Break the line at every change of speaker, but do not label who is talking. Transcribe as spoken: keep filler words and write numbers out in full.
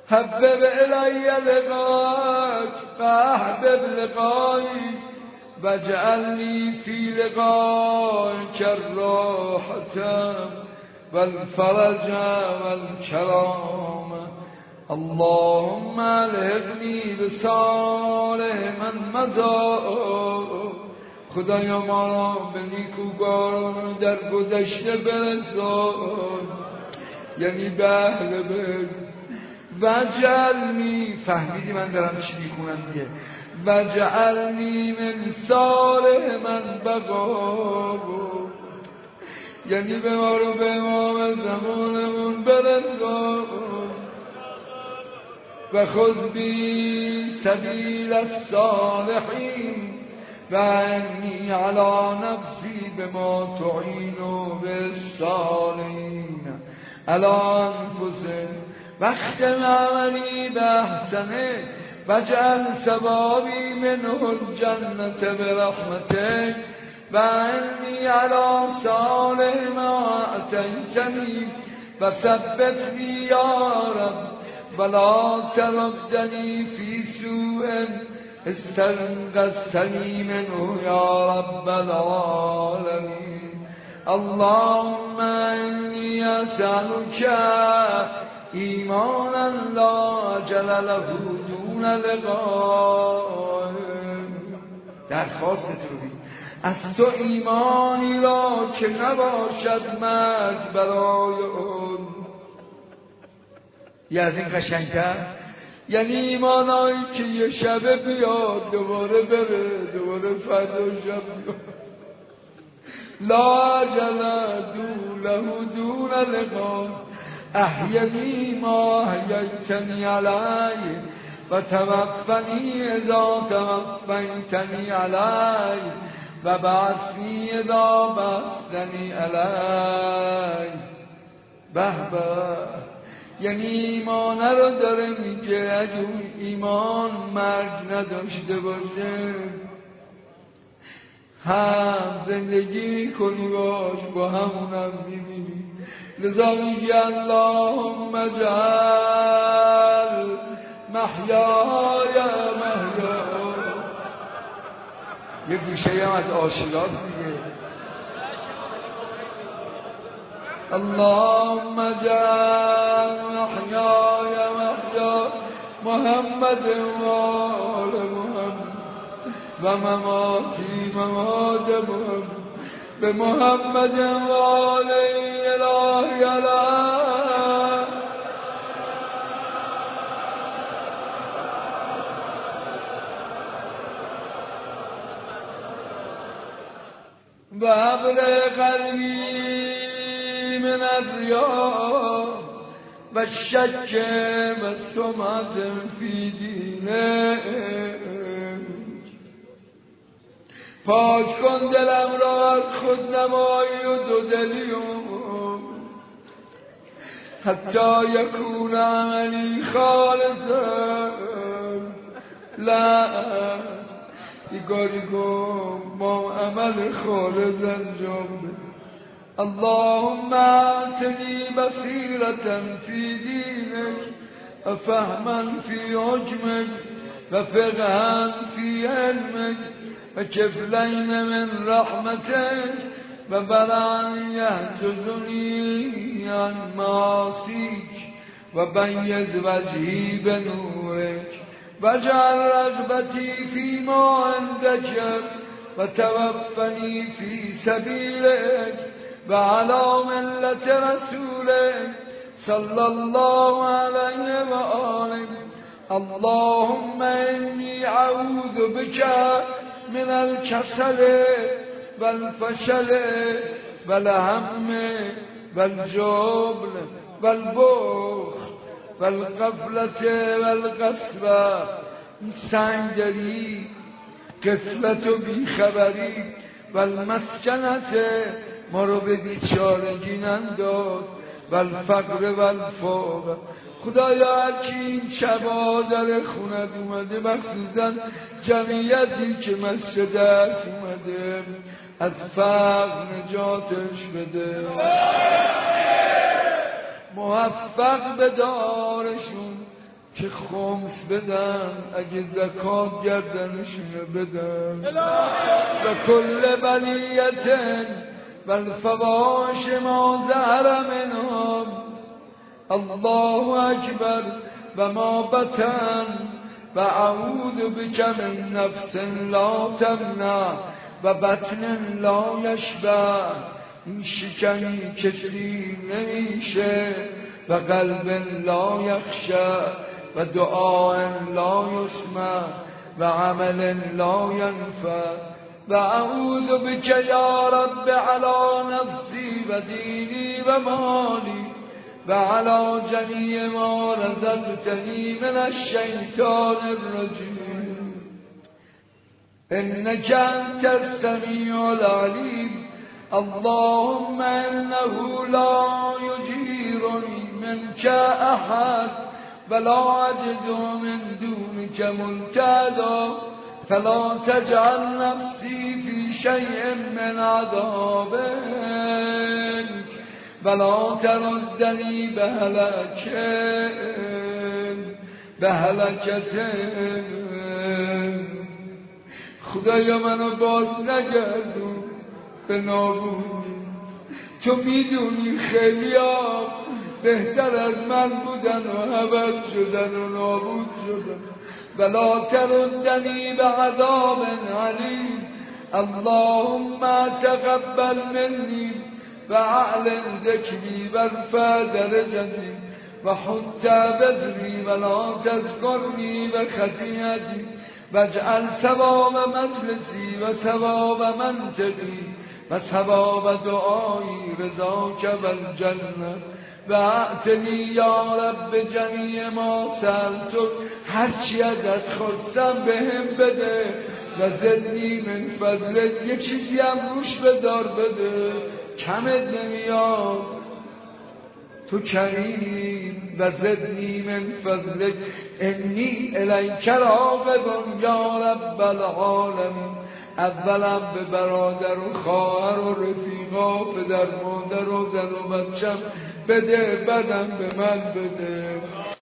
حبب الی لقاک فاحبب لقایی واجعلنی فی لقایک الراحة والفرج والکرام. اللهم الحقنی بصالح من مضی. خدایا ما را به نیکوکاران در گذشته برسان، یعنی به اهل بیت. وجعلنی، فهمیدی من دارم چی میخونم دیگه؟ وجعلنی من صالح من بقا، یعنی به ما رو به امام زمانمون برسان. و خذ بی سبیل الصالحین و انی علی نفسی بما تعین بالصالحین علی انفسهم واختم عملی باحسنه واجعل ثوابی منه الجنة برحمتک و انی علی صالح ما اتیتنی و ثبتنی یا رب ولا تردنی فی سوء استنقذتنی منه یا رب العالمین. اللهم انی اسألک ایمانا لا اجل له دون لقاء. درخواست تو بید از تو ایمانی را که نباشد مرگ برای اون. یه از این قشنگتر، یعنی ایمانایی که یه شبه بیاد دوباره بره، دوباره فردا شب بیاد. لا اجل له دون لقاء احیمی ما احییتنی علی و توفنی اذا توفیتنی علی و بعثنی اذا بعثتنی علی. به به، یعنی ایمان رو داره میگه اگه اون ایمان مرگ نداشته باشه هم زندگی کنی باش با همونم میبینی. لذا میگی اللهم اجعل محیای محیا. یه گوشه هم از عاشورات میگه اللهم اجعل محیای محیا محمد و آل محمد و مماتی ممات محمد به محمد و آل الهی علیه. و ابر قلبی من الریا و الشک و السمعة فی دینه. پاک کن دلم را از خودنمایی و دودلیوم حتی یکون عملی خالصا. لا دیگاری کن ما عمل خالص انجام بده. اللهم اعطنی بصیرة فی دینک و فهما فی حکمک و فقها فی علمک و کفلین من رحمتک و برعن یحجزنی عن معاصیک و بیض وجهی بنورک واجعل رغبتی فی ما عندک و توفنی فی سبیلک و علی ملت رسولک صلی الله علیه و آله. اللهم انی اعوذ بک من الکسل و الفشل و الهم و الجبن و البخل و الغفلت و القسوه. سنگدلی، غفلت و بیخبری و المسکنت، ما رو به بیچارگی ننداز و الفقر و الفقر. خدایا هرکی این شبا در خونت اومده مخصوصا جمعیتی که مسجد درک اومده از فقر نجاتش بده، موفق به دارشون که خمس بدن، اگه زکات گردنشونه بدن. و کل بلیتن و الفواش ما ظهر منهم الله اکبر و ما بطن و اعوذ بک من نفس لا تمنع و بطن لا یشبع. این شکمی کسی نمیشه و قلب لا یخشع و دعاء لا یسمع و عمل لا ینفع. و اعوذ بک یا رب علی نفسی و دینی و مالی و علی جمیع ما رزقتنی من الشیطان الرجیم انک انت السمیع العلیم. اللهم انه لا یجیرنی منک احد ولا اجد من دونک ملتحدا فلا تجعل نفسی فی شیء من عذابک ولا تردنی به هلکه به هلکته. خدایا منو باز نگردون به نابودی. تو میدونی خیلی ها بهتر از من بودن و عوض شدن و نابود شدن. ولا تردنی به عذاب علیم. اللهم تقبل منی و اعلن ذکری و ارفع درجتی و حط بذری و لا تذکرنی و خطیئتی و اجعل ثواب مجلسی و ثواب منطقی و ثواب دعایی رضاک و الجنه و اعطنی یا رب جمیع ما سألتک. هرچی ازت خواستم بهم بده و زدنی من فضلک. یه چیزی هم روش بدار بده، کمت نمیاد، تو کریم. و زدنی من فضلک انی الیک راغب یا رب العالمین. اولم به برادر و خواهر و رفیقا، پدر مادر و زن و بچم بده، بعدم به من بده.